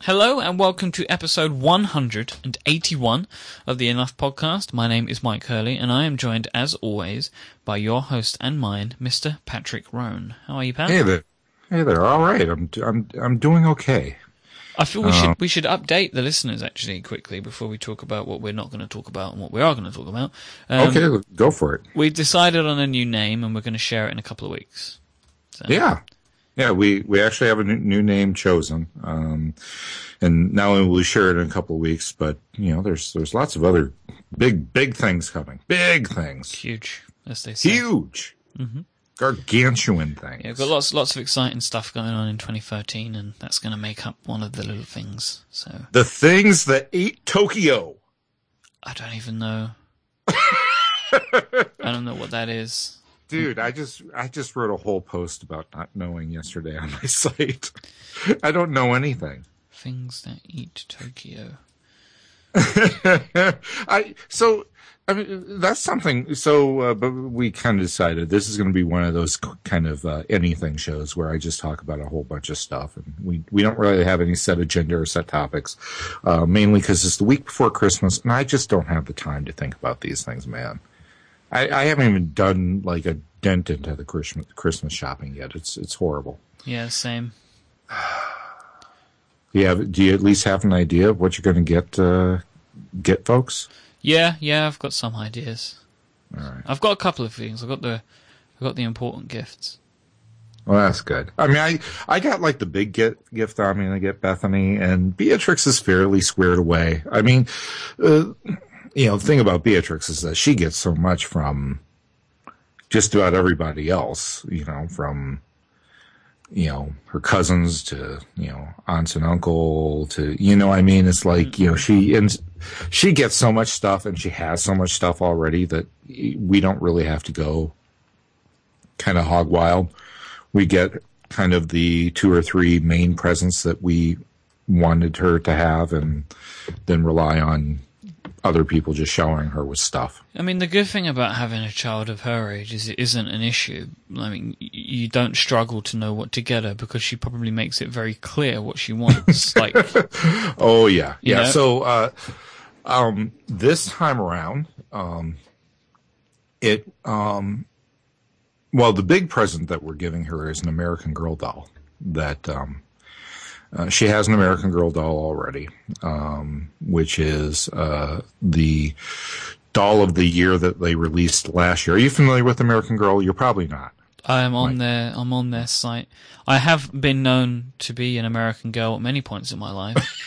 Hello and welcome to episode 181 of the Enough Podcast. My name is Mike Hurley and I am joined, as always, by your host and mine, Mr. Patrick Roan. How are you, Pat? Hey there. All right. I'm doing okay. I feel we should update the listeners actually quickly before we talk about what we're not going to talk about and what we are going to talk about. Okay, go for it. We've decided on a new name and we're going to share it in a couple of weeks. So. Yeah, we actually have a new name chosen, and not only will we share it in a couple of weeks, but there's lots of other big things coming. Big things, huge, as they say, huge, gargantuan things. Yeah, we've got lots of exciting stuff going on in 2013, and that's going to make up one of the little things. So the things that ate Tokyo. I don't even know. I don't know what that is. Dude, I just wrote a whole post about not knowing yesterday on my site. I don't know anything. Things that eat Tokyo. That's something. So, but we kind of decided this is going to be one of those kind of anything shows where I just talk about a whole bunch of stuff, and we don't really have any set agenda or set topics, mainly because it's the week before Christmas, and I just don't have the time to think about these things, man. I haven't even done like a dent into the Christmas shopping yet. It's horrible. Yeah, same. Do you at least have an idea of what you're going to get folks? Yeah, I've got some ideas. All right. I've got a couple of things. I've got the important gifts. Well, that's good. I mean, I got like the big gift I'm going to get Bethany, and Beatrix is fairly squared away. I mean, the thing about Beatrix is that she gets so much from just about everybody else, from, her cousins to, aunts and uncle to, it's like, she gets so much stuff and she has so much stuff already that we don't really have to go kind of hog wild. We get kind of the 2 or 3 main presents that we wanted her to have and then rely on other people just showering her with stuff. I mean, the good thing about having a child of her age is it isn't an issue. I mean, you don't struggle to know what to get her because she probably makes it very clear what she wants. Like, oh yeah, yeah. know? So, this time around, the big present that we're giving her is an American Girl doll that, she has an American Girl doll already, which is the doll of the year that they released last year. Are you familiar with American Girl? You're probably not. I'm on their site. I have been known to be an American Girl at many points in my life.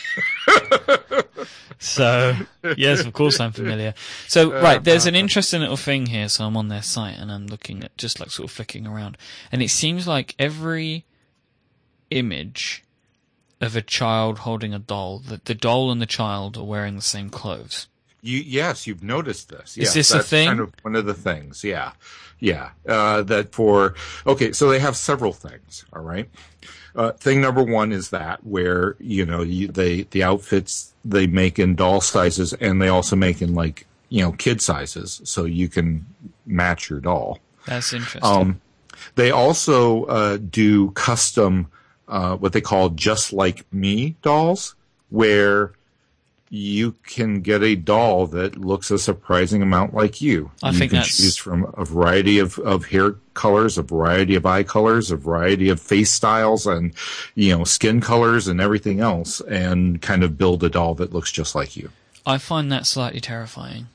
So, yes, of course I'm familiar. So, right, there's an interesting little thing here. So I'm on their site and I'm looking at just like sort of flicking around. And it seems like every image of a child holding a doll, that the doll and the child are wearing the same clothes. Yes, you've noticed this. Is this a thing? Kind of one of the things. Yeah. So they have several things. All right. Thing number one is that where the outfits they make in doll sizes, and they also make in like kid sizes, so you can match your doll. That's interesting. They also do custom. What they call Just Like Me dolls, where you can get a doll that looks a surprising amount like you. You can choose from a variety of hair colors, a variety of eye colors, a variety of face styles, and skin colors and everything else, and kind of build a doll that looks just like you. I find that slightly terrifying.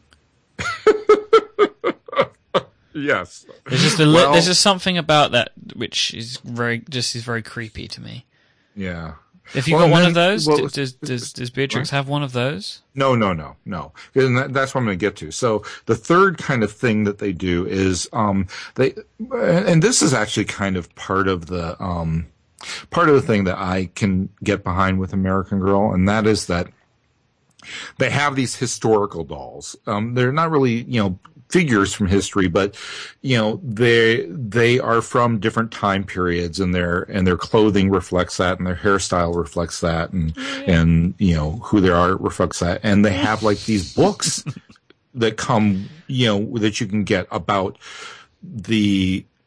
Yes. There's just something about that which is very creepy to me. Yeah. Have you got one of those? Does Beatrix have one of those? No. And that's what I'm going to get to. So the third kind of thing that they do is and this is actually kind of part of the thing that I can get behind with American Girl, and that is that they have these historical dolls. They're not really, figures from history, but they are from different time periods, and their clothing reflects that, and their hairstyle reflects that, and who they are reflects that, and they have like these books that come that you can get about the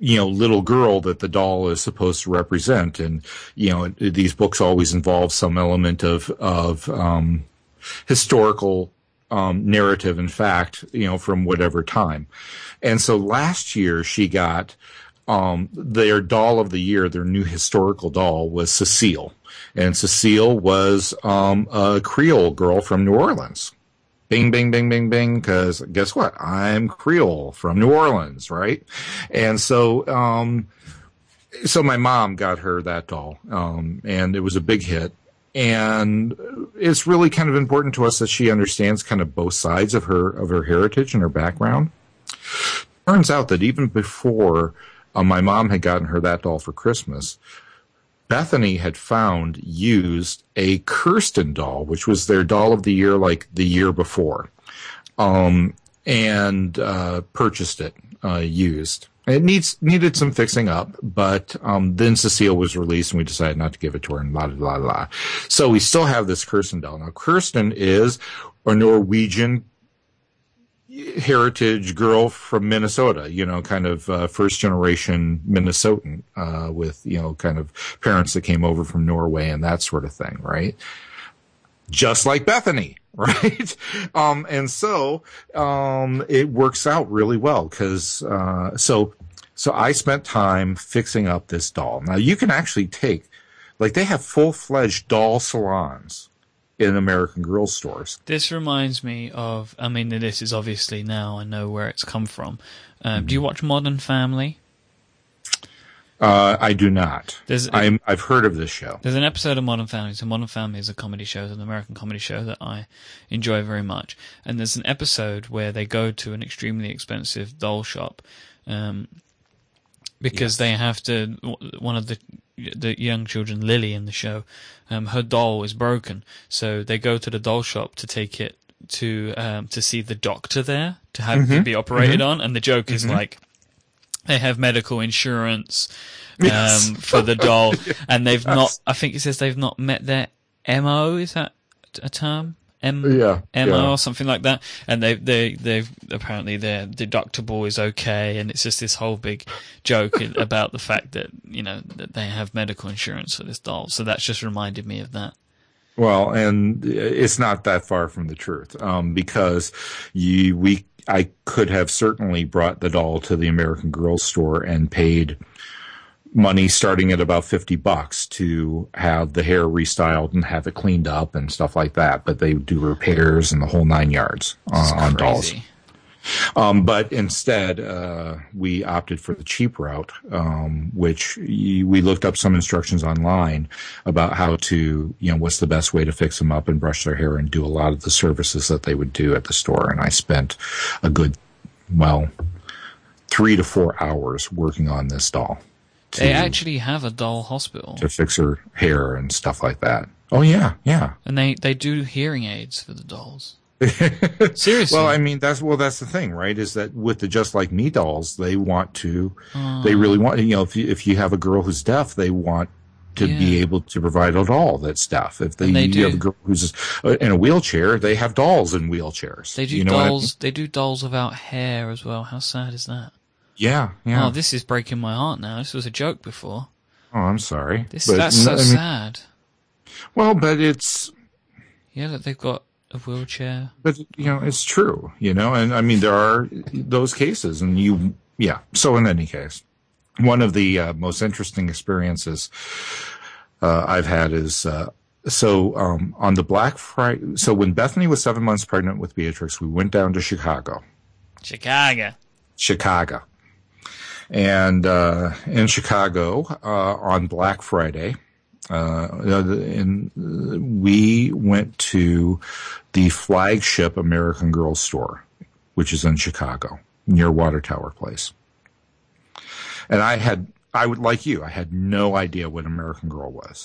little girl that the doll is supposed to represent. And, these books always involve some element of historical narrative and fact, from whatever time. And so last year she got their doll of the year, their new historical doll was Cecile. And Cecile was a Creole girl from New Orleans. Bing, bing, bing, bing, bing, because guess what? I'm Creole from New Orleans, right? And so my mom got her that doll, and it was a big hit. And it's really kind of important to us that she understands kind of both sides of her heritage and her background. Turns out that even before my mom had gotten her that doll for Christmas, Bethany had found used a Kirsten doll, which was their doll of the year, like the year before, and purchased it used. It needed some fixing up, but then Cecile was released, and we decided not to give it to her, and la la la la. So we still have this Kirsten doll. Now, Kirsten is a Norwegian heritage girl from Minnesota, kind of first generation Minnesotan, with, kind of parents that came over from Norway and that sort of thing, right? Just like Bethany, right? And so it works out really well because so I spent time fixing up this doll. Now you can actually they have full-fledged doll salons in American Girl stores. This reminds me of, this is obviously now I know where it's come from. Do you watch Modern Family? I do not. I've heard of this show. There's an episode of Modern Family. So Modern Family is a comedy show, it's an American comedy show that I enjoy very much. And there's an episode where they go to an extremely expensive doll shop, because they have to. One of the young children, Lily, in the show, her doll is broken, so they go to the doll shop to take it to see the doctor there to have it be operated on, and the joke is like they have medical insurance for the doll, and they've not. I think it says they've not met their MO. Is that a term? MO or something like that, and they've apparently their deductible is okay, and it's just this whole big joke about the fact that that they have medical insurance for this doll. So that's just reminded me of that. Well, and it's not that far from the truth, because I could have certainly brought the doll to the American Girl store and paid money starting at about $50 to have the hair restyled and have it cleaned up and stuff like that. But they do repairs and the whole 9 yards on dolls. But instead, we opted for the cheap route, which we looked up some instructions online about how to, what's the best way to fix them up and brush their hair and do a lot of the services that they would do at the store. And I spent a good, 3 to 4 hours working on this doll. They actually have a doll hospital to fix her hair and stuff like that. Oh yeah, yeah. And they do hearing aids for the dolls. Seriously. Well, that's the thing, right? Is that with the Just Like Me dolls, they want to, they really want, if you have a girl who's deaf, they want to be able to provide a doll that's deaf. If you have a girl who's in a wheelchair, they have dolls in wheelchairs. They do dolls. They do dolls without hair as well. How sad is that? Yeah, yeah. Oh, this is breaking my heart now. This was a joke before. Oh, I'm sorry. That's so sad. Well, but it's... Yeah, that they've got a wheelchair. But, it's true, and there are those cases, and So in any case, one of the most interesting experiences I've had is... on the Black Friday... So when Bethany was 7 months pregnant with Beatrix, we went down to Chicago. And in Chicago, on Black Friday, we went to the flagship American Girl store, which is in Chicago, near Water Tower Place. And I would like you, I had no idea what American Girl was.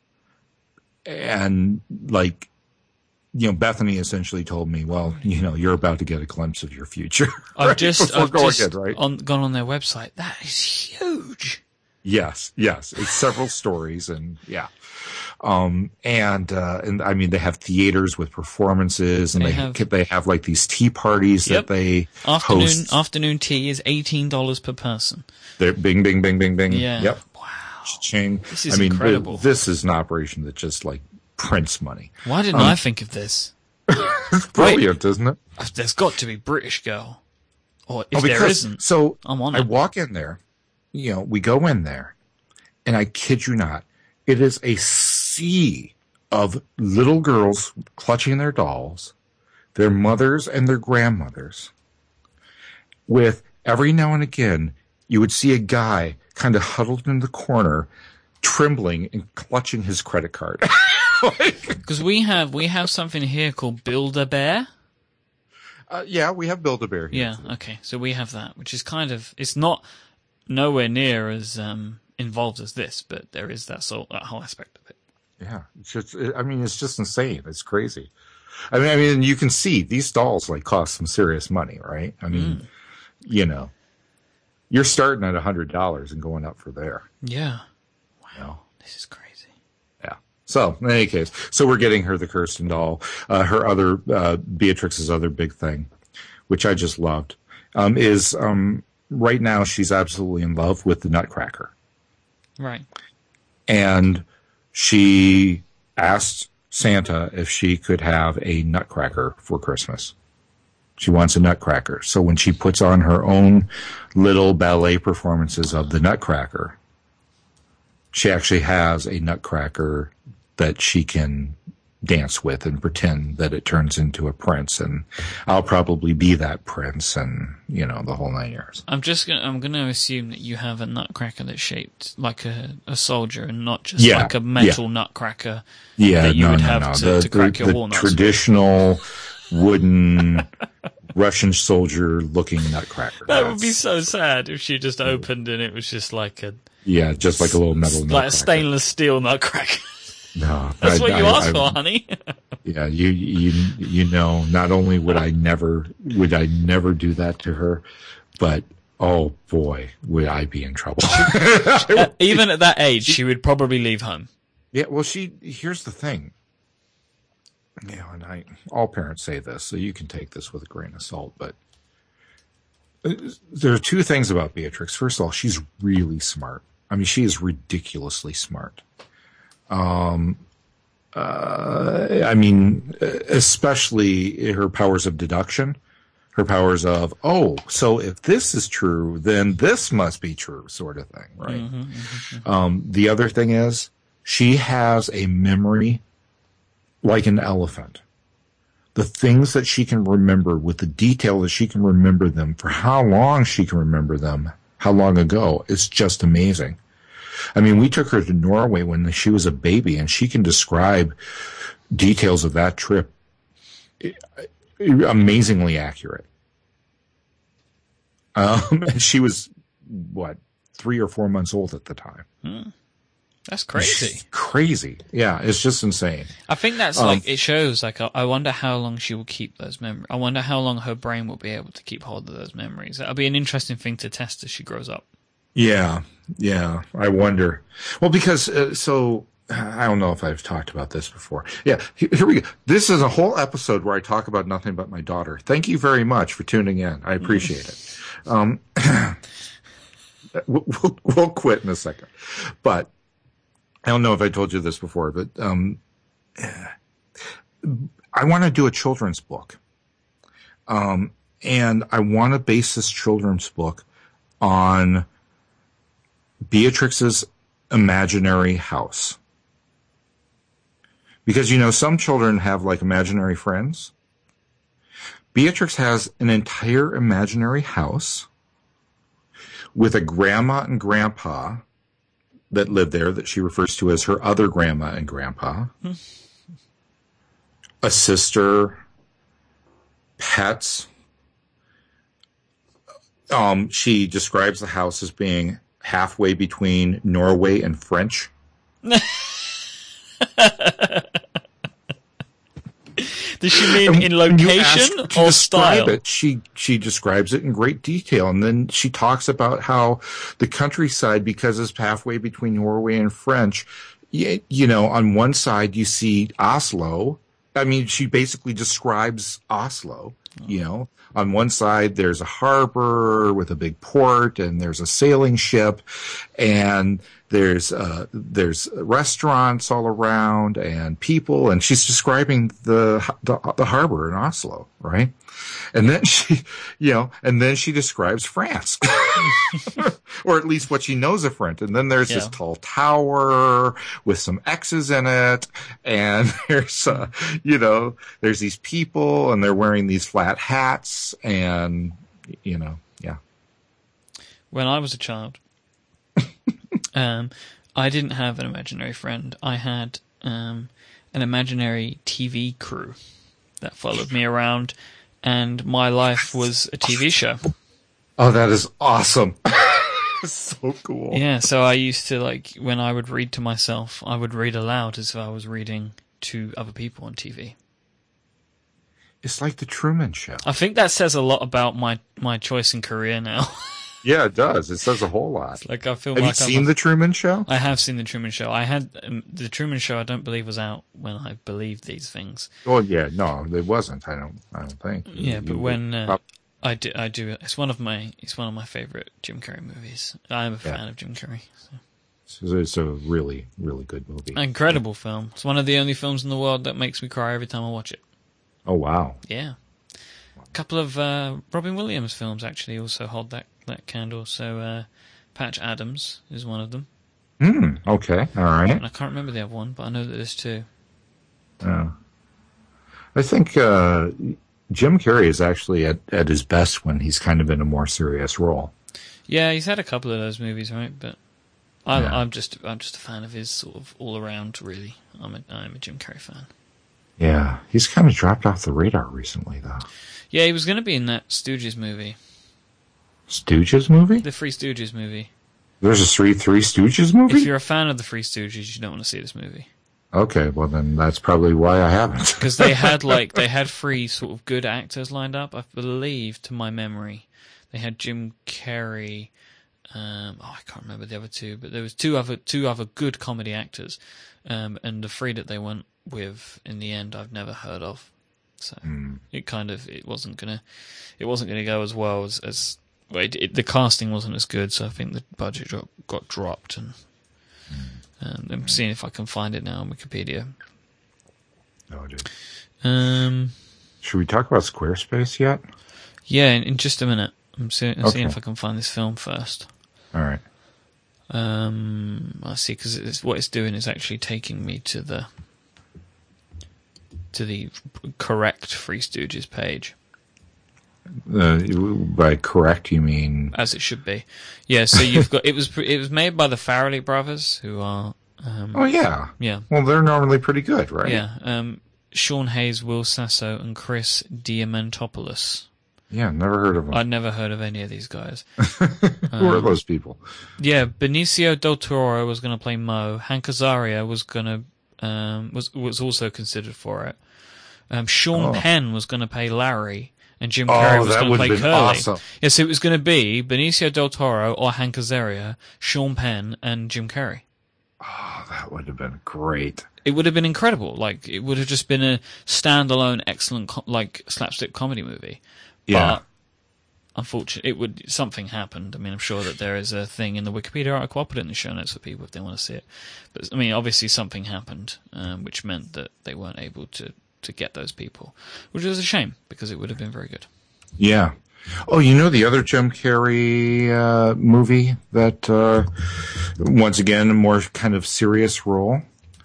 And Bethany essentially told me, well, you're about to get a glimpse of your future. I've just gone on their website. That is huge. Yes. It's several stories, and yeah. And I mean, they have theaters with performances, and they have like these tea parties that they host. Afternoon tea is $18 per person. They're bing, bing, bing, bing, bing. Yeah. Yep. Wow. Ching. This is incredible. This is an operation that just like prints money. Why didn't I think of this? It's brilliant, isn't it? There's got to be British Girl. Or if there isn't, so I'm on I it. walk in there, we go in there, and I kid you not, it is a sea of little girls clutching their dolls, their mothers and their grandmothers, with every now and again, you would see a guy kind of huddled in the corner, trembling and clutching his credit card. Because we have something here called Build-A-Bear. Yeah, we have Build-A-Bear here. Yeah, okay. So we have that, which is it's not nowhere near as involved as this, but there is that whole aspect of it. Yeah, it's just insane. It's crazy. I mean, you can see these dolls like cost some serious money, right? I mean, you're starting at $100 and going up for there. Yeah. Wow. This is crazy. Yeah. So in any case, we're getting her the Kirsten doll. Her other Beatrix's other big thing, which I just loved, is right now she's absolutely in love with the Nutcracker. Right. And she asked Santa if she could have a Nutcracker for Christmas. She wants a Nutcracker. So when she puts on her own little ballet performances of the Nutcracker, she actually has a Nutcracker that she can dance with and pretend that it turns into a prince, and I'll probably be that prince, and the whole 9 years. I'm gonna assume that you have a Nutcracker that's shaped like a soldier and not just like a metal Nutcracker that you would have to crack your walnuts. The traditional wooden Russian soldier looking Nutcracker. That would be so sad if she just opened and it was just like just like a little metal Nutcracker. Like a stainless steel Nutcracker. No, that's what you asked for, honey. Yeah, you know, not only would I never do that to her, but oh boy, would I be in trouble. Even at that age, she would probably leave home. Yeah, well, here's the thing. And all parents say this, so you can take this with a grain of salt, but there are two things about Beatrix. First of all, she's really smart. I mean, she is ridiculously smart. I mean, especially her powers of deduction, her powers of, so if this is true, then this must be true, sort of thing, right? The other thing is, she has a memory like an elephant. The things that she can remember with the detail that she can remember them, for how long she can remember them, how long ago, is just amazing. I mean, we took her to Norway when she was a baby, and she can describe details of that trip amazingly accurate. And she was, 3 or 4 months old at the time. That's crazy. She's crazy. Yeah, it's just insane. I think that's it shows, I wonder how long she will keep those memories. I wonder how long her brain will be able to keep hold of those memories. That'll be an interesting thing to test as she grows up. Yeah, I wonder. Well, because, I don't know if I've talked about this before. Yeah, here we go. This is a whole episode where I talk about nothing but my daughter. Thank you very much for tuning in. I appreciate it. We'll quit in a second. But I don't know if I told you this before, but I want to do a children's book. And I want to base this children's book on Beatrix's imaginary house. Because, some children have imaginary friends. Beatrix has an entire imaginary house with a grandma and grandpa that live there that she refers to as her other grandma and grandpa. A sister, pets. She describes the house as being halfway between Norway and French. Does she mean in location or style? She describes it in great detail, and then she talks about how the countryside, because it's halfway between Norway and French, on one side you see Oslo. I mean, she basically describes Oslo. On one side there's a harbor with a big port, and there's a sailing ship, and there's restaurants all around and people, and she's describing the harbor in Oslo, right? And then she describes France, or at least what she knows of France. And then there's this tall tower with some X's in it, and there's these people, and they're wearing these flat hats, and When I was a child, I didn't have an imaginary friend. I had an imaginary TV crew that followed me around, and my life was a TV show. Oh, that is awesome. So cool. Yeah, so I used to, when I would read to myself, I would read aloud as if I was reading to other people on TV. It's like the Truman Show. I think that says a lot about my choice in career now. Yeah, it does. It says a whole lot. I feel Have you seen The Truman Show? I have seen The Truman Show. I had The Truman Show. I don't believe was out when I believed these things. Oh yeah, no, it wasn't. I don't think. Yeah, but when I do. It's one of my favorite Jim Carrey movies. I'm a fan of Jim Carrey. So it's a really, really good movie. Incredible film. It's one of the only films in the world that makes me cry every time I watch it. Oh wow. Yeah. A couple of Robin Williams films actually also hold that candle. So Patch Adams is one of them. Okay. All right. And I can't remember the other one, but I know that there's two. I think Jim Carrey is actually at his best when he's kind of in a more serious role. Yeah, he's had a couple of those movies, right? But I'm just a fan of his sort of all around. Really, I'm a Jim Carrey fan. Yeah, he's kind of dropped off the radar recently, though. Yeah, he was going to be in that Stooges movie. Stooges movie? The Three Stooges movie. There's a Three Stooges movie? If you're a fan of the Three Stooges, you don't want to see this movie. Okay, well then that's probably why I haven't. Because they had three sort of good actors lined up. I believe, to my memory, they had Jim Carrey. I can't remember the other two, but there was two other good comedy actors, and the three that they went with in the end, I've never heard of. So it wasn't gonna go as well as the casting wasn't as good. So I think the budget got dropped, and I'm seeing if I can find it now on Wikipedia. Oh, dude. Should we talk about Squarespace yet? Yeah, in just a minute. I'm seeing if I can find this film first. All right. I see, because what it's doing is actually taking me to the correct Three Stooges page. By correct, you mean as it should be? Yeah. So you've got it was made by the Farrelly brothers, who are. Oh yeah. Yeah. Well, they're normally pretty good, right? Yeah. Sean Hayes, Will Sasso, and Chris Diamantopoulos. Yeah, never heard of them. I'd never heard of any of these guys. Who are those people? Yeah, Benicio del Toro was going to play Mo. Hank Azaria was going to was also considered for it. Sean Penn was going to play Larry, and Jim Carrey was going to play Curly. Awesome. Yeah, so it was going to be Benicio del Toro or Hank Azaria, Sean Penn, and Jim Carrey. Oh, that would have been great. It would have been incredible. It would have just been a standalone, excellent, slapstick comedy movie. Yeah. But unfortunately, something happened. I mean, I'm sure that there is a thing in the Wikipedia article. I'll put it in the show notes for people if they want to see it. But I mean, obviously something happened, which meant that they weren't able to get those people, which was a shame because it would have been very good. Yeah. Oh, the other Jim Carrey movie that once again a more kind of serious role.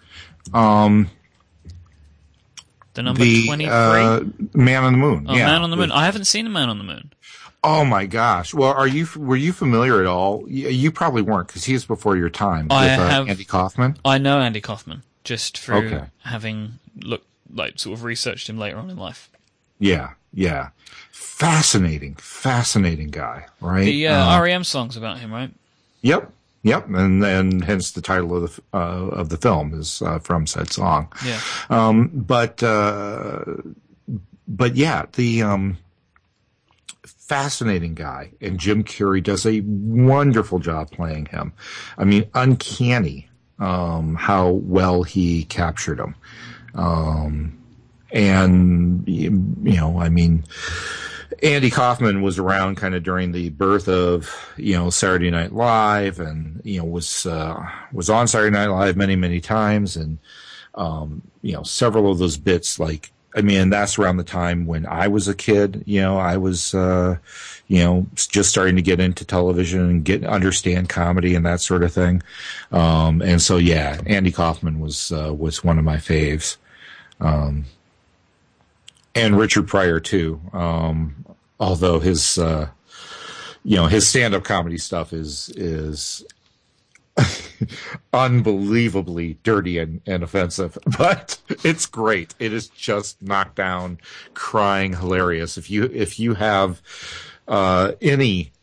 The number 23? Man on the Moon. Oh, yeah, Man on the Moon. I haven't seen The Man on the Moon. Oh my gosh! Well, were you familiar at all? You probably weren't, because he's before your time. With Andy Kaufman. I know Andy Kaufman just through having sort of researched him later on in life. Yeah. Fascinating guy, right? The REM song's about him, right? Yep. Yep, and hence the title of the film is from said song. Yeah. But yeah, the fascinating guy, and Jim Carrey does a wonderful job playing him. I mean, uncanny how well he captured him. And you know, I mean, Andy Kaufman was around kind of during the birth of, you know, Saturday Night Live, and, you know, was on Saturday Night Live many, many times. And, you know, several of those bits, like, I mean, that's around the time when I was a kid, you know, I was, you know, just starting to get into television and understand comedy and that sort of thing. And so, yeah, Andy Kaufman was one of my faves. And Richard Pryor too. Although his, you know, his stand-up comedy stuff is unbelievably dirty and offensive, but it's great. It is just knockdown, crying hilarious. If you have any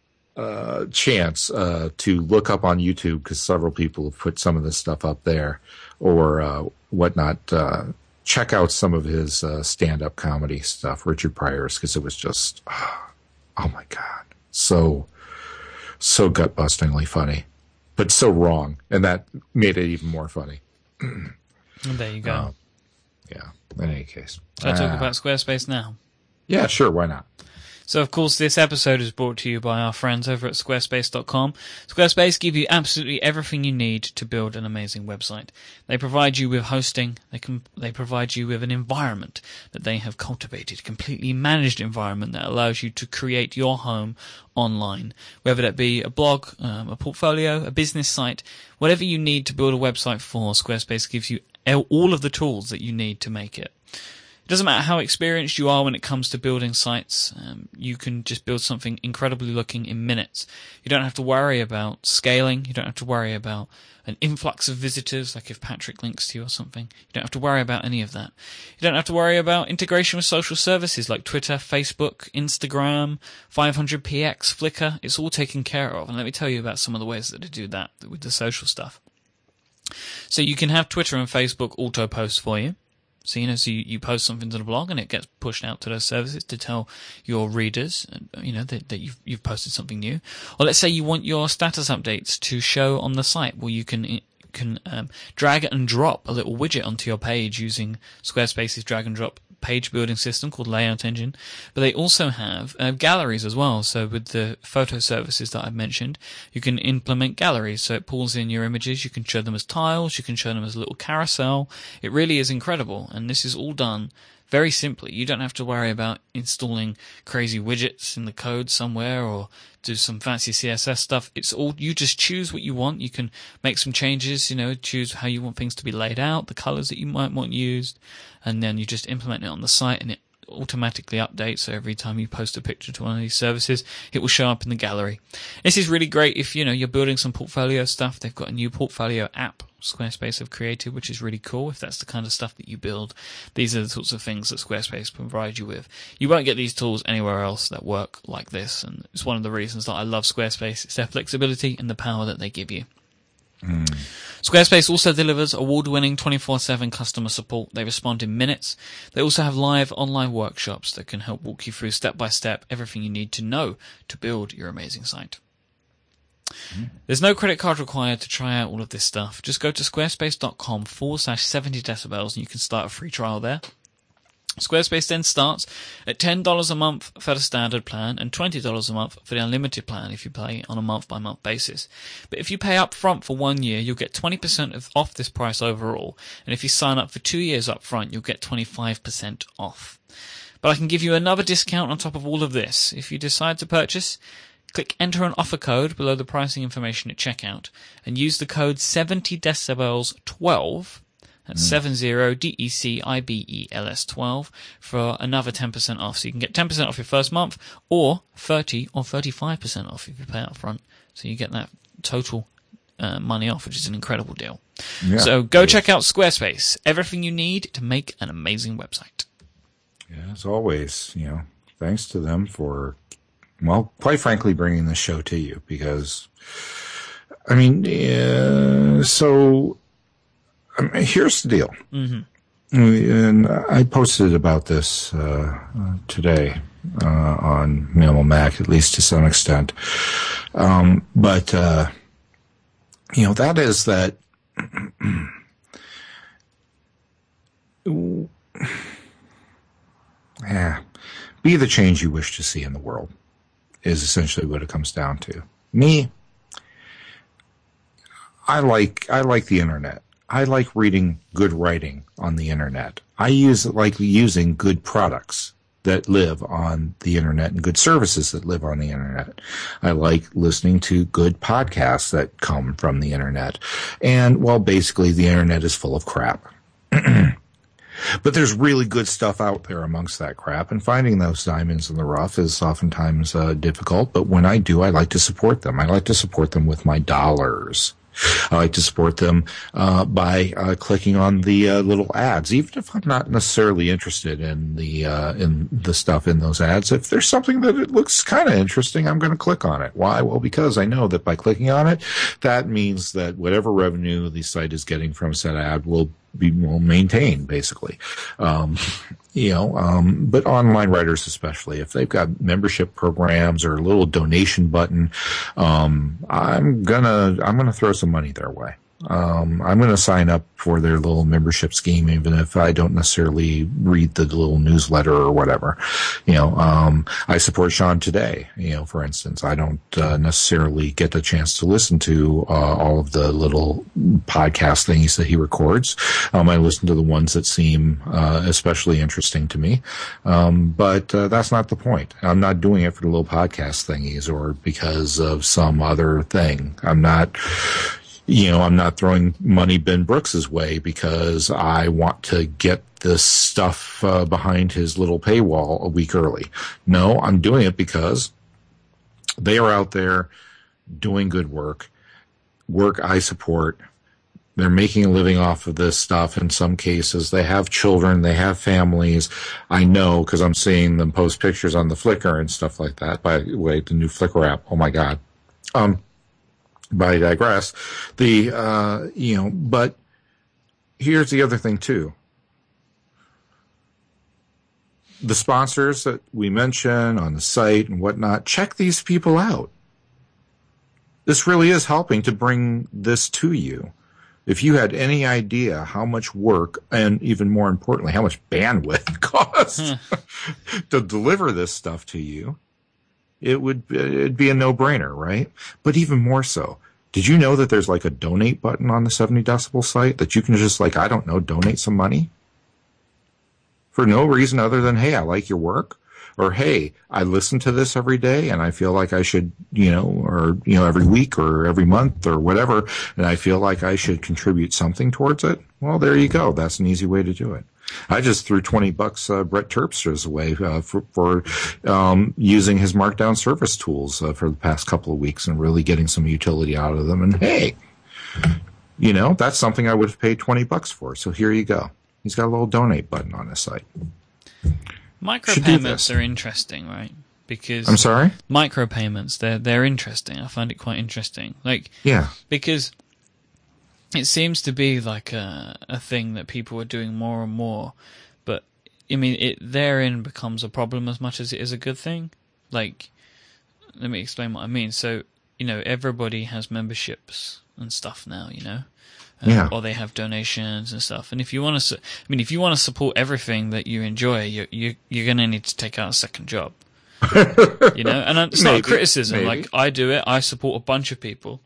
chance to look up on YouTube, because several people have put some of this stuff up there or whatnot, check out some of his stand-up comedy stuff, Richard Pryor's, because it was just, oh my God, so gut-bustingly funny, but so wrong, and that made it even more funny. There you go. Yeah, in any case. Shall I talk about Squarespace now? Yeah, sure, why not? So, of course, this episode is brought to you by our friends over at Squarespace.com. Squarespace give you absolutely everything you need to build an amazing website. They provide you with hosting. They provide you with an environment that they have cultivated, a completely managed environment that allows you to create your home online. Whether that be a blog, a portfolio, a business site, whatever you need to build a website for, Squarespace gives you all of the tools that you need to make it. It doesn't matter how experienced you are when it comes to building sites. You can just build something incredibly looking in minutes. You don't have to worry about scaling. You don't have to worry about an influx of visitors, like if Patrick links to you or something. You don't have to worry about any of that. You don't have to worry about integration with social services like Twitter, Facebook, Instagram, 500px, Flickr. It's all taken care of. And let me tell you about some of the ways that they do that with the social stuff. So you can have Twitter and Facebook auto-post for you. So, you know, you post something to the blog and it gets pushed out to those services to tell your readers, you know, that you've posted something new. Or let's say you want your status updates to show on the site. Well, you can drag and drop a little widget onto your page using Squarespace's drag and drop page building system called Layout Engine. But they also have galleries as well. So with the photo services that I've mentioned, you can implement galleries. So it pulls in your images. You can show them as tiles. You can show them as a little carousel. It really is incredible. And this is all done very simply. You don't have to worry about installing crazy widgets in the code somewhere or do some fancy CSS stuff. It's all, you just choose what you want. You can make some changes, you know, choose how you want things to be laid out, the colors that you might want used, and then you just implement it on the site and it automatically updates. So every time you post a picture to one of these services, it will show up in the gallery. This is really great if, you know, you're building some portfolio stuff. They've got a new portfolio app Squarespace have created, which is really cool if that's the kind of stuff that you build. These are the sorts of things that Squarespace provide you with. You won't get these tools anywhere else that work like this, and it's one of the reasons that I love Squarespace. It's their flexibility and the power that they give you. Squarespace also delivers award-winning 24/7 customer support. They respond in minutes. They also have live online workshops that can help walk you through step-by-step everything you need to know to build your amazing site. There's no credit card required to try out all of this stuff. Just go to squarespace.com/70decibels and you can start a free trial there. Squarespace then starts at $10 a month for the standard plan and $20 a month for the unlimited plan if you pay on a month-by-month basis. But if you pay up front for 1 year, you'll get 20% off this price overall. And if you sign up for 2 years up front, you'll get 25% off. But I can give you another discount on top of all of this. If you decide to purchase, click enter an offer code below the pricing information at checkout and use the code 70decibels12. That's 70DECIBELS12 for another 10% off. So you can get 10% off your first month or 30 or 35% off if you pay up front. So you get that total money off, which is an incredible deal. Yeah, so go check out Squarespace. Everything you need to make an amazing website. Yeah, as always, you know, thanks to them for, well, quite frankly, bringing the show to you, because I mean, here's the deal. Mm-hmm. And I posted about this today on Mammal Mac, at least to some extent. But that is that. Be the change you wish to see in the world is essentially what it comes down to. Me, I like the internet. I like reading good writing on the internet. I like using good products that live on the internet and good services that live on the internet. I like listening to good podcasts that come from the internet. And, well, basically the internet is full of crap. But there's really good stuff out there amongst that crap, and finding those diamonds in the rough is oftentimes difficult. But when I do, I like to support them. I like to support them with my dollars. I like to support them by clicking on the little ads, even if I'm not necessarily interested in the stuff in those ads. If there's something that it looks kind of interesting, I'm going to click on it. Why? Well, because I know that by clicking on it, that means that whatever revenue the site is getting from said ad will maintain, basically. But online writers especially, if they've got membership programs or a little donation button, I'm gonna throw some money their way. I'm gonna sign up for their little membership scheme, even if I don't necessarily read the little newsletter or whatever. I support Sean Today, for instance. I don't necessarily get the chance to listen to all of the little podcast things that he records. I listen to the ones that seem especially interesting to me. But that's not the point. I'm not doing it for the little podcast thingies or because of some other thing. I'm not throwing money Ben Brooks's way because I want to get this stuff behind his little paywall a week early. No, I'm doing it because they are out there doing good work I support. They're making a living off of this stuff in some cases. They have children. They have families. I know because I'm seeing them post pictures on the Flickr and stuff like that. By the way, the new Flickr app. Oh, my God. But I digress. But here's the other thing too. The sponsors that we mention on the site and whatnot, check these people out. This really is helping to bring this to you. If you had any idea how much work and even more importantly, how much bandwidth it costs to deliver this stuff to you, it'd be a no-brainer, right? But even more so, did you know that there's like a donate button on the 70 Decibel site that you can just donate some money for no reason other than, hey, I like your work, or hey, I listen to this every day and I feel like I should, every week or every month or whatever, and I feel like I should contribute something towards it. Well, there you go. That's an easy way to do it. I just threw $20 Brett Terpster's away for using his Markdown service tools for the past couple of weeks and really getting some utility out of them. And hey, that's something I would have paid $20 for. So here you go. He's got a little donate button on his site. Micropayments are interesting, right? Because I'm sorry? Micropayments, they're interesting. I find it quite interesting. Because it seems to be like a thing that people are doing more and more, but I mean, it therein becomes a problem as much as it is a good thing. Let me explain what I mean. So, everybody has memberships and stuff now, or they have donations and stuff. And if you want to support everything that you enjoy, you're going to need to take out a second job, And it's not a criticism. Maybe. Like I do it, I support a bunch of people.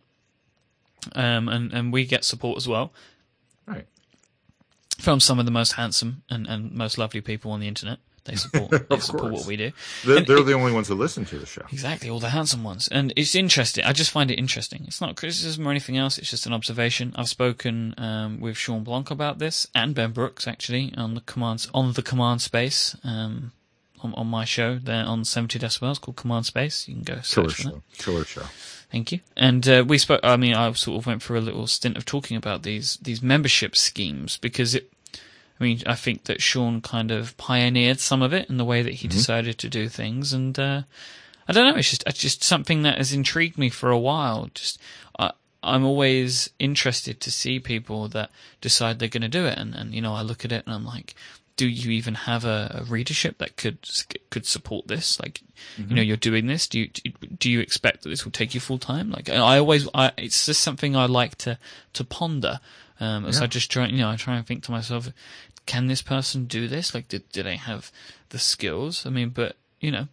And we get support as well. Right. From some of the most handsome and most lovely people on the internet. They support what we do. They're the only ones that listen to the show. Exactly, all the handsome ones. And it's interesting. I just find it interesting. It's not criticism or anything else. It's just an observation. I've spoken with Sean Blanc about this, and Ben Brooks, actually, on the Command Space, on my show there on 70 Decibels called Command Space. You can go search for that. Killer show. Thank you. And we spoke. I mean, I sort of went for a little stint of talking about these membership schemes because I think that Sean kind of pioneered some of it in the way that he decided to do things, and I don't know. It's just something that has intrigued me for a while. I'm always interested to see people that decide they're going to do it. And, you know, I look at it and I'm like, do you even have a readership that could support this? Like, you know, you're doing this. Do you expect that this will take you full time? Like, it's just something I like to ponder. As I just try, I try and think to myself, can this person do this? Like, do they have the skills? I mean, but, you know,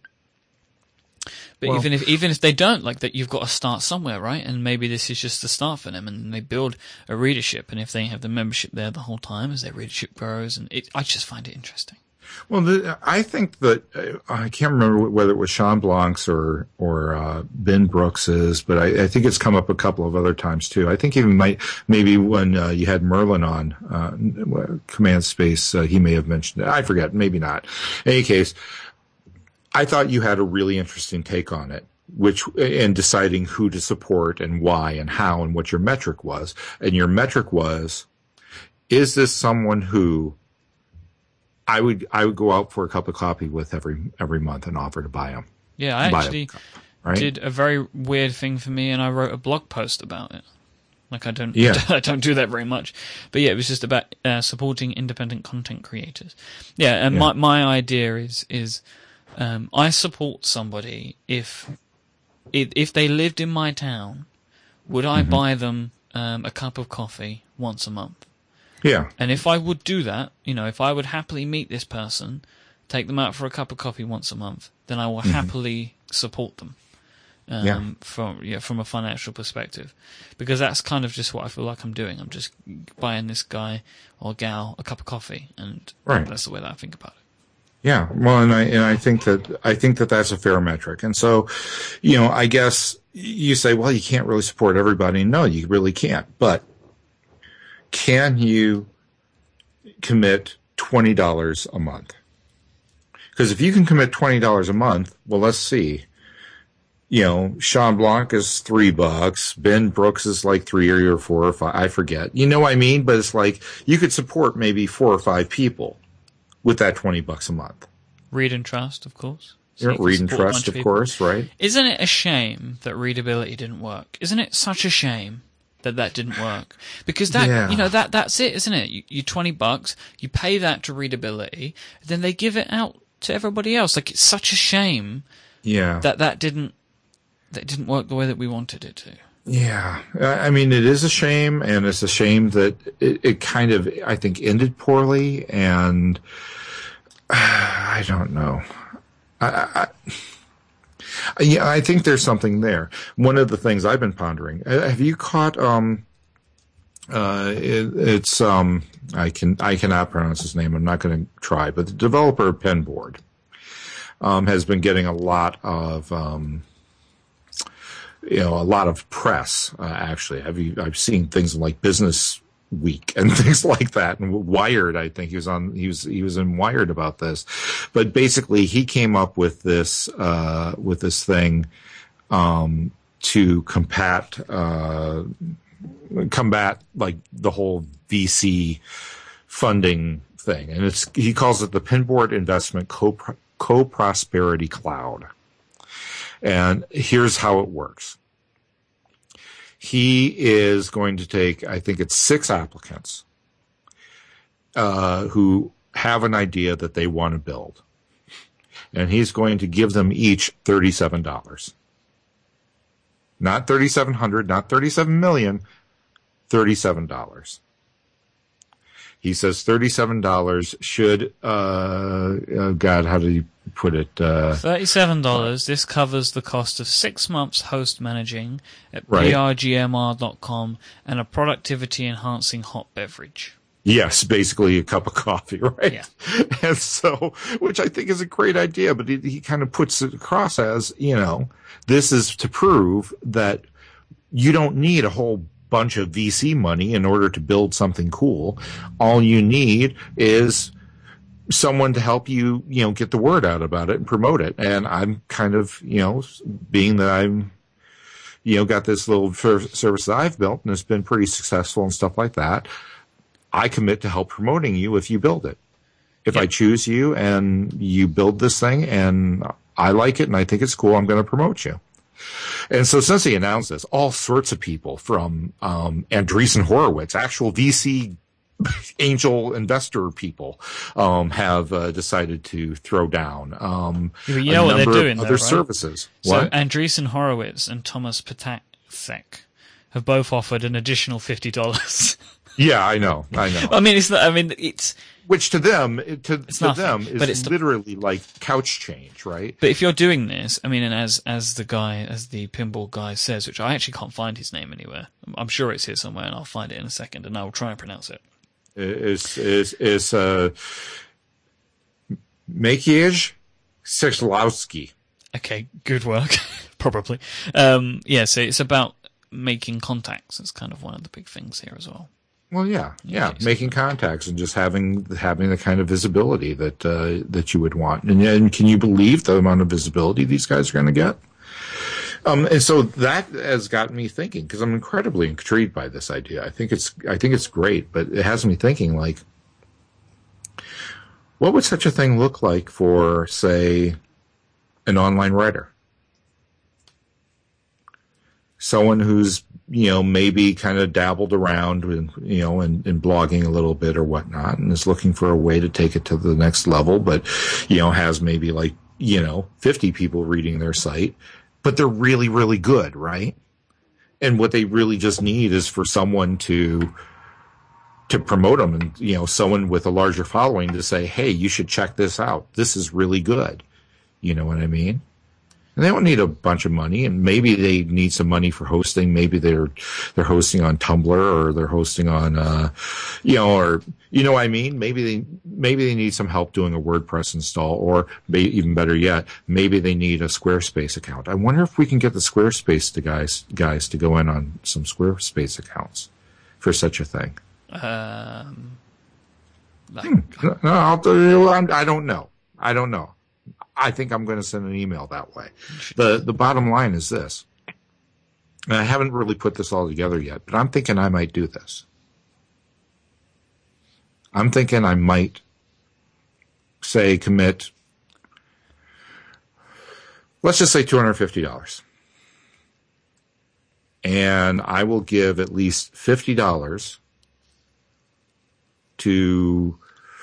well, even if they don't, like, that, you've got to start somewhere, right? And maybe this is just the start for them, and they build a readership. And if they have the membership there the whole time as their readership grows, I just find it interesting. Well, I think that I can't remember whether it was Sean Blanc's or Ben Brooks's, but I think it's come up a couple of other times too. I think even maybe when you had Merlin on Command Space, he may have mentioned it. I forget, maybe not. In any case, I thought you had a really interesting take on it, which in deciding who to support and why and how and what your metric was. And your metric was, is this someone who I would go out for a cup of coffee with every month and offer to buy them? Yeah, I actually did a very weird thing for me, and I wrote a blog post about it. Like, I don't do that very much, but yeah, it was just about supporting independent content creators. Yeah, and my idea is I support somebody if they lived in my town, would I buy them a cup of coffee once a month? Yeah. And if I would do that, you know, if I would happily meet this person, take them out for a cup of coffee once a month, then I will happily support them. From a financial perspective, because that's kind of just what I feel like I'm doing. I'm just buying this guy or gal a cup of coffee, and that's the way that I think about it. Yeah, well, and I think that that's a fair metric. And so, you know, I guess you say, well, you can't really support everybody. No, you really can't. But can you commit $20 a month? Because if you can commit $20 a month, well, let's see. You know, Sean Blanc is $3. Ben Brooks is like 3 or 4 or 5. I forget. You know what I mean? But it's like you could support maybe 4 or 5 people with that $20 a month. Read and trust, of course. So read and trust, of course, right? Isn't it a shame that readability didn't work? Isn't it such a shame that didn't work? Because that's it, isn't it? You $20, you pay that to readability, then they give it out to everybody else. Like, it's such a shame. Yeah. That didn't work the way that we wanted it to. Yeah. I mean, it is a shame, and it's a shame that it kind of, I think, ended poorly, and I don't know. I think there's something there. One of the things I've been pondering, have you caught, I cannot pronounce his name. I'm not going to try, but the developer of Penboard, has been getting a lot of press, actually. I've seen things like Business Week and things like that, and Wired. I think he was in Wired about this, but basically he came up with this thing to combat like the whole VC funding thing, and he calls it the Penboard Investment Co-Prosperity Cloud. And here's how it works. He is going to take, I think it's 6 applicants who have an idea that they want to build. And he's going to give them each $37. Not $3,700, not $37 million, $37. He says $37 should, God, how do you put it? $37. This covers the cost of 6 months host managing at prgmr.com and a productivity enhancing hot beverage. Yes, basically a cup of coffee, right? Yeah. And so, which I think is a great idea, but he kind of puts it across as, you know, this is to prove that you don't need a whole bunch of VC money in order to build something cool. All you need is someone to help you, get the word out about it and promote it. And I'm kind of, being that I'm, got this little service that I've built and it's been pretty successful and stuff like that, I commit to help promoting you if you build it. If I choose you and you build this thing and I like it and I think it's cool, I'm going to promote you. And so since he announced this, all sorts of people from Andreessen Horowitz, actual VC angel investor people, have decided to throw down you know what they're doing, other though, right? services. So What? Andreessen Horowitz and Thomas Ptacek have both offered an additional $50. Yeah, I know. I mean, it's Which to them, to nothing, them but is it's literally like couch change, right? But if you're doing this, I mean, and as the pinball guy says, which I actually can't find his name anywhere. I'm sure it's here somewhere, and I'll find it in a second, and I will try and pronounce it. Is Makiej Sexlowski. Okay, good work, probably. So it's about making contacts. It's kind of one of the big things here as well. Well, yeah, making contacts and just having the kind of visibility that you would want. And can you believe the amount of visibility these guys are going to get? And so that has gotten me thinking, because I'm incredibly intrigued by this idea. I think it's great, but it has me thinking, like, what would such a thing look like for, say, an online writer? Someone who's, maybe kind of dabbled around in blogging a little bit or whatnot, and is looking for a way to take it to the next level, but, has maybe 50 people reading their site, but they're really, really good, right? And what they really just need is for someone to promote them, and, someone with a larger following to say, hey, you should check this out. This is really good. You know what I mean? And they don't need a bunch of money, and maybe they need some money for hosting. Maybe they're hosting on Tumblr, or they're hosting on, or what I mean. Maybe they need some help doing a WordPress install, or even better yet, maybe they need a Squarespace account. I wonder if we can get the Squarespace guys to go in on some Squarespace accounts for such a thing. No, I don't know. I think I'm going to send an email that way. The bottom line is this. And I haven't really put this all together yet, but I'm thinking I might do this. I'm thinking I might, say, commit, let's just say $250. And I will give at least $50 to,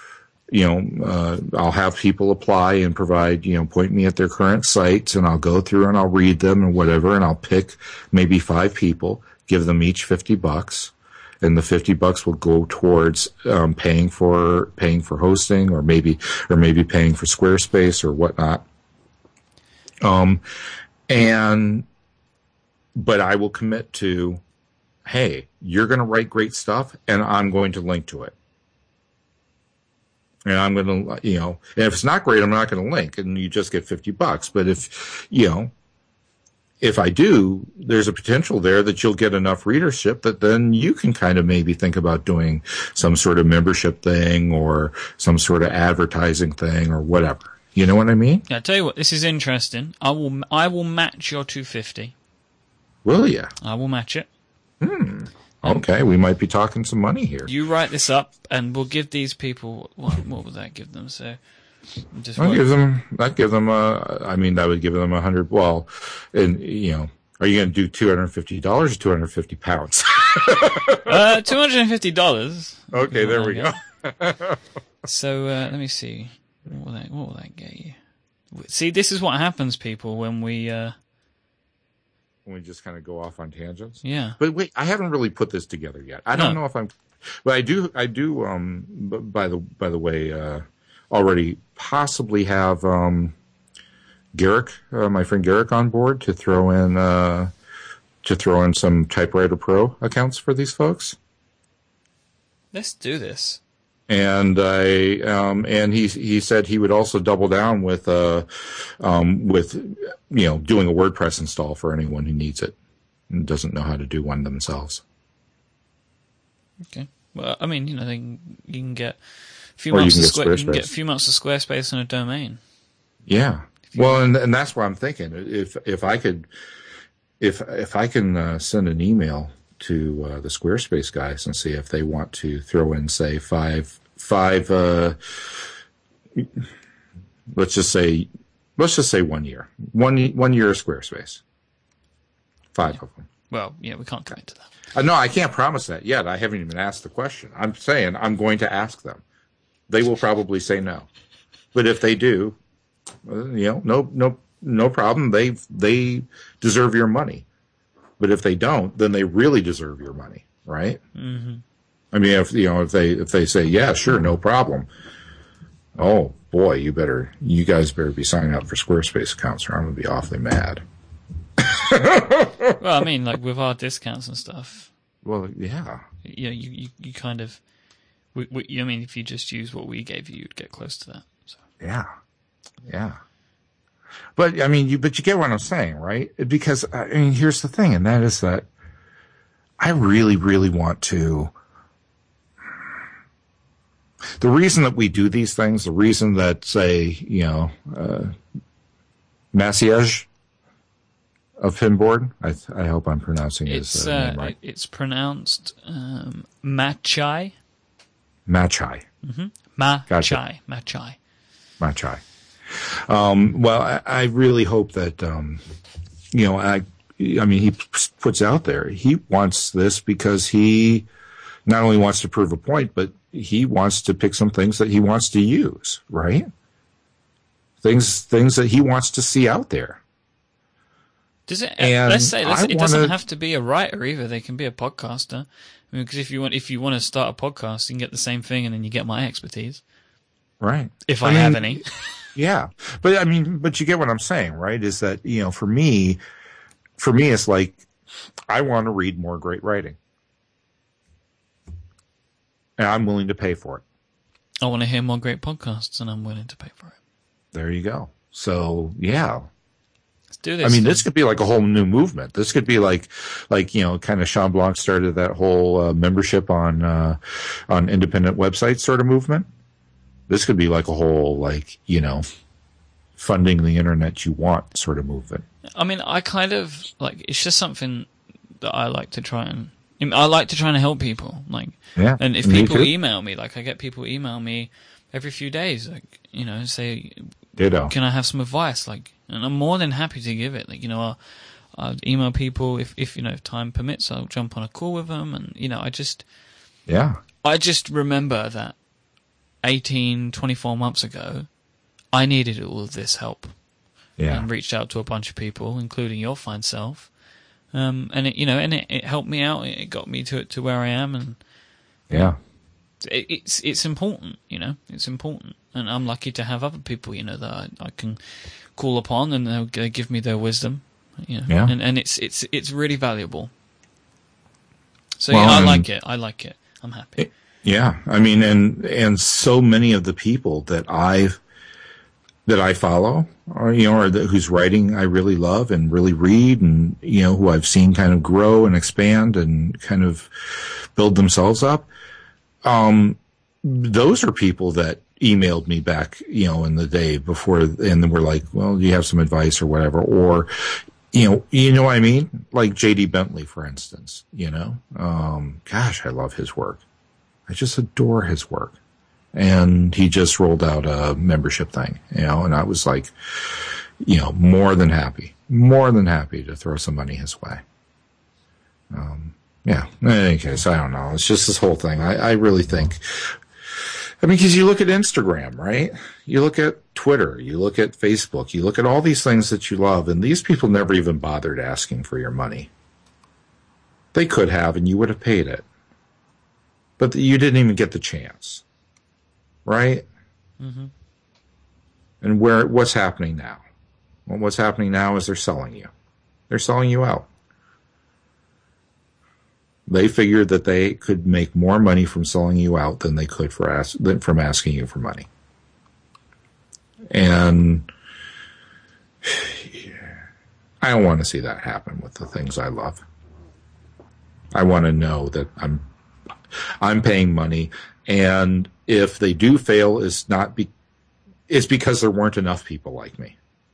I'll have people apply and provide, point me at their current sites, and I'll go through and I'll read them and whatever, and I'll pick maybe 5 people, give them each $50, and the $50 will go towards paying for hosting, or maybe paying for Squarespace or whatnot. But I will commit to, hey, you're going to write great stuff, and I'm going to link to it. And I'm going to, and if it's not great, I'm not going to link, and you just get $50. But if I do, there's a potential there that you'll get enough readership that then you can kind of maybe think about doing some sort of membership thing or some sort of advertising thing or whatever. You know what I mean? Yeah, I tell you what, this is interesting. I will match your $250. Will you? I will match it. Okay, we might be talking some money here. You write this up, and we'll give these people. What would that give them? So, that would give them. That would give them 100. Well, and are you going to do $250 or £250? $250. Okay, there we go. So let me see. What will that get you? See, this is what happens, people, when we. When we just kind of go off on tangents. Yeah. But wait, I haven't really put this together yet. I don't know if I'm, but I do, by the way, already possibly have, Garrick, my friend Garrick, on board to throw in some Typewriter Pro accounts for these folks. Let's do this. And he said he would also double down with doing a WordPress install for anyone who needs it and doesn't know how to do one themselves. Okay. Well, I mean, you can get a few months of Squarespace and a domain. Yeah. Well, and that's what I'm thinking. If I can send an email to the Squarespace guys and see if they want to throw in, say, five let's just say 1 year. One year of Squarespace. 5 of them. Well, yeah, we can't commit to that. No, I can't promise that yet. I haven't even asked the question. I'm saying I'm going to ask them. They will probably say no, but if they do, no problem. They deserve your money. But if they don't, then they really deserve your money, right? Mm-hmm. I mean, if they say yeah, sure, no problem. Oh boy, you guys better be signing up for Squarespace accounts, or I'm gonna be awfully mad. Well, I mean, like with our discounts and stuff. Well, yeah. You kind of. I mean, if you just use what we gave you, you'd get close to that. So. Yeah. But I mean, you get what I'm saying, right? Because I mean, here's the thing, and that is that I really, really want to. The reason that we do these things, the reason that, say, Maciej of Pinboard, I hope I'm pronouncing his name right. It's pronounced Machai. Machai. Mm-hmm. Machai. Gotcha. Machai. Machai. Well, I really hope that, I mean, he puts out there, he wants this because he not only wants to prove a point, but he wants to pick some things that he wants to use, right? Things that he wants to see out there. Does it? Let's say it doesn't have to be a writer either. They can be a podcaster. I mean, because if you want to start a podcast, you can get the same thing, and then you get my expertise, right? If I have any. Yeah, but I mean, but you get what I'm saying, right? Is that for me, it's like I want to read more great writing, and I'm willing to pay for it. I want to hear more great podcasts, and I'm willing to pay for it. There you go. So yeah. Do this. I mean, this could be like a whole new movement. This could be like kind of Sean Blanc started that whole membership on independent websites sort of movement. This could be like a whole funding the internet you want sort of movement. I mean, I kind of it's just something that I like to try and help people. Yeah, and if people email me, I get people email me every few days, say, ditto. Can I have some advice? And I'm more than happy to give it. I'll email people if time permits. I'll jump on a call with them, and I just remember that 24 months ago, I needed all of this help. Yeah, and reached out to a bunch of people, including your fine self. And it helped me out. It got me to where I am, and yeah. It's important, it's important. And I'm lucky to have other people, that I can call upon, and they'll give me their wisdom, Yeah. And it's really valuable. So I like it. I'm happy. Yeah. I mean, and so many of the people that I follow or whose writing I really love and really read, and, who I've seen kind of grow and expand and kind of build themselves up. Those are people that emailed me back, in the day before, and then were like, well, do you have some advice or whatever? Or, what I mean? Like J.D. Bentley, for instance, gosh, I love his work. I just adore his work. And he just rolled out a membership thing, and I was like, more than happy to throw some money his way. Yeah. In any case, I don't know. It's just this whole thing. I really think, because you look at Instagram, right? You look at Twitter, you look at Facebook, you look at all these things that you love, and these people never even bothered asking for your money. They could have, and you would have paid it. But you didn't even get the chance. Right? Mm-hmm. And what's happening now? Well, what's happening now is they're selling you. They're selling you out. They figured that they could make more money from selling you out than they could from asking you for money. And I don't want to see that happen with the things I love. I want to know that I'm paying money, and if they do fail, it's because there weren't enough people like me.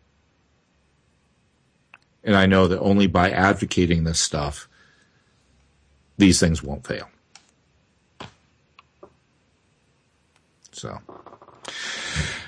And I know that only by advocating this stuff, these things won't fail. So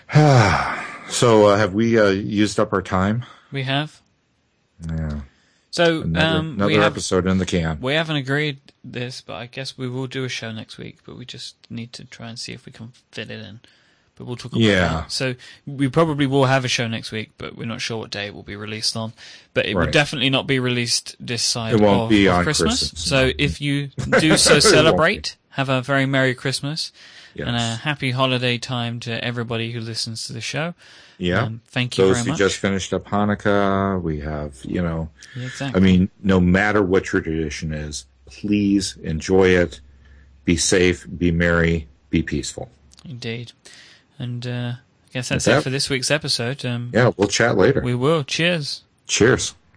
have we used up our time? We have. Yeah. So another episode in the can. We haven't agreed this, but I guess we will do a show next week. But we just need to try and see if we can fit it in. But we'll talk about that. So we probably will have a show next week, but we're not sure what day it will be released on. But it will definitely not be released this side it won't be on Christmas. So if you do so celebrate, have a very Merry Christmas and a happy holiday time to everybody who listens to the show. Yeah. Thank you very much. Those who just finished up Hanukkah, we have, exactly. I mean, no matter what your tradition is, please enjoy it. Be safe, be merry, be peaceful. Indeed. And I guess that's it for this week's episode. We'll chat later. We will. Cheers. Cheers.